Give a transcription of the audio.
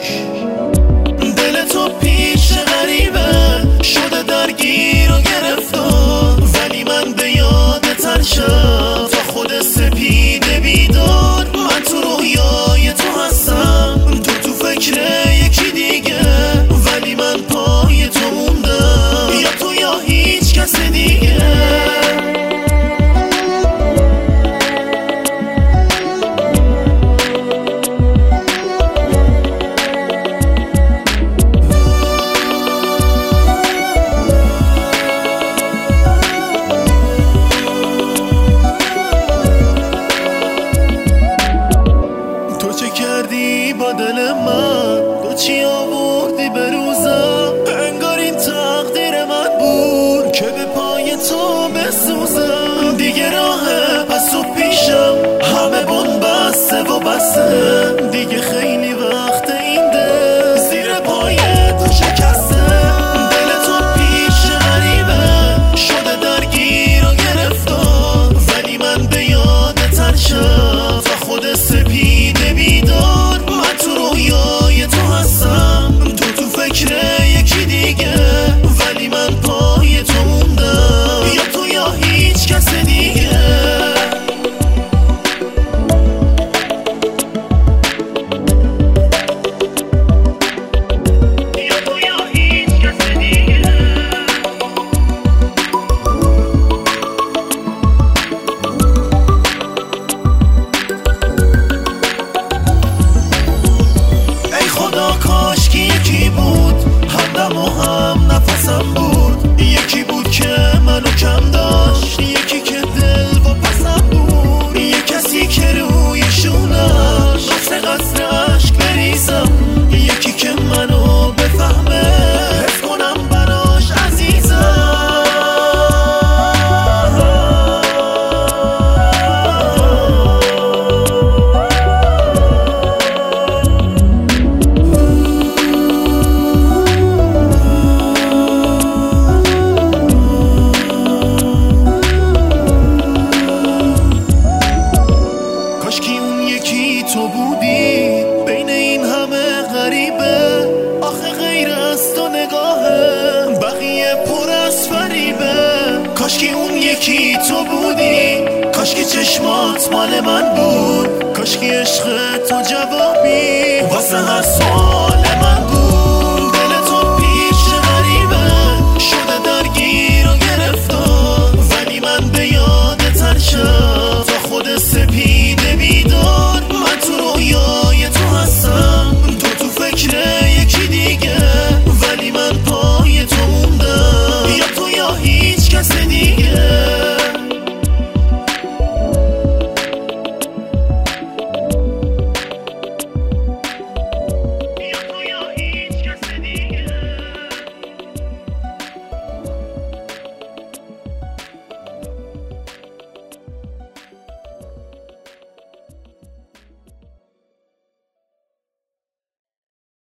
دل تو پیش غریبه شده درگیر و گرفتار، ولی من به یادت هر شب تا خود سپیده بیدار. من تو رویای تو هستم، تو فکر یکی دیگه، ولی من پای تو موندم، یا تو یا هیچ کس دیگه. کردی با دل من، تو چی آوردی به روزم، انگار این تقدیر من بود که به پای تو بسوزم. دیگه راه پس و پیشم همه بنبسته و بسته، دیگه خیلی وقت این دل زیر پای تو شکسته. دل تو پیش غریبه شده درگیر و گرفتار، ولی من به یادت هر شب تا خود سپیده بیدار. من تو رویای تو هستم، تو فکر یکی دیگه، ولی من پای تو موندم، یا تو یا هیچ کس دیگه. کاشکی یکی بود همدم و هم نفسم بود، یکی بود که منو کم داشت، یکی که دل و پسم بود، یه کسی که روی شونش قطره عشق بریزم، یکی که منو بفهمه حس کنم براش عزیزم. تو بودی بین این همه غریبه، آخه غیر از تو نگاهه بقیه پر از فریبه. کاشکی اون یکی تو بودی، کاشکی چشمات مال من بود، کاشکی عشق تو جوابی واسه هر سوال